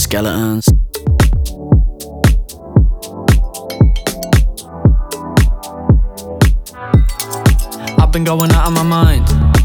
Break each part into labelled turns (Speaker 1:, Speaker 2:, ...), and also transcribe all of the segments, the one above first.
Speaker 1: Skeletons. I've been going out of my mind,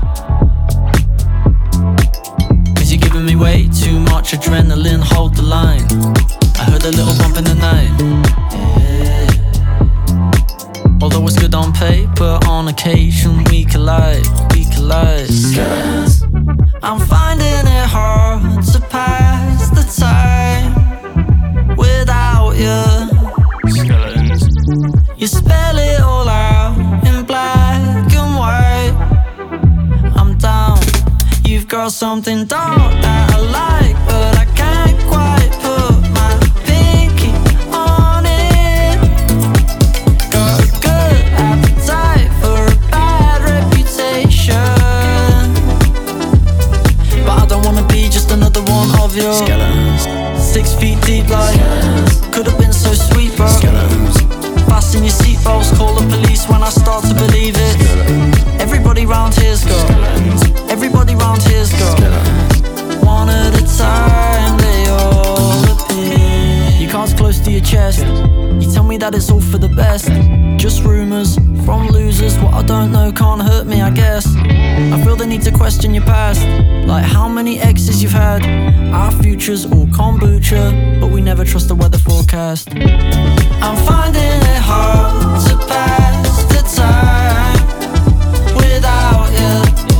Speaker 1: 'cause you're giving me way too much adrenaline, hold the line. I heard a little bump in the night, yeah. Although it's good on paper, on occasion we collide, we collide. Skeletons. I'm finding it hard to pass the time without you. Skeletons. You spell it all out in black and white. I'm down. You've got something dark that I like, but I can't quite put my pinky on it. Got a good appetite for a bad reputation, but I don't wanna be just another one of your skeletons. 6 feet deep like could have been so sweet, bro. Skeletons. Fasten your seatbelts, call the police when I start to believe it. Everybody round here's got skeletons. Everybody round here's got skeletons. One at a time they all appear. Your cards close to your chest, you tell me that it's all for the best. Just rumours from losers, what I don't know can't hurt me, I guess. I feel the need to question your past, like how many exes you've had. Our future's all kombucha, but we never trust the weather forecast. I'm finding it hard to pass the time without you.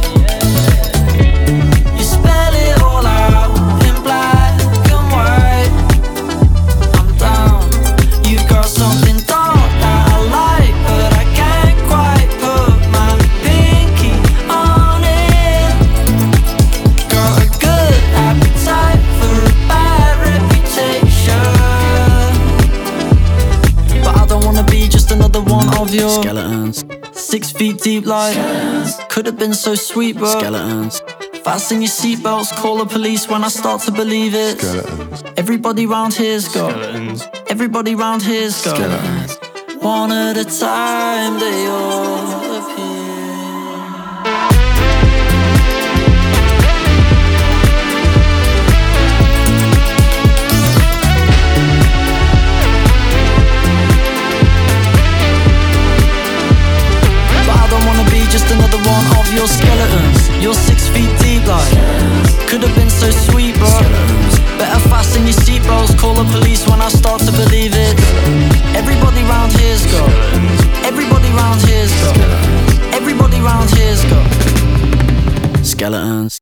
Speaker 1: You spell it all out in black and white. I'm down. You've got something dark that I like, but I can't quite put my pinky on it. Got a good appetite for a bad reputation, but I don't wanna be just another one of your skeletons. 6 feet deep like could have been so sweet, bro. Skeletons. Fasten your seatbelts, call the police when I start to believe it. Skeletons. Everybody round here's got skeletons. Everybody round here's got skeletons. One at a time they all appear. Just another one of your skeletons. You're 6 feet deep like could have been so sweet, bro. Better fasten your seatbelts, call the police when I start to believe it. Everybody round here's got everybody round here's got everybody round here's got skeletons.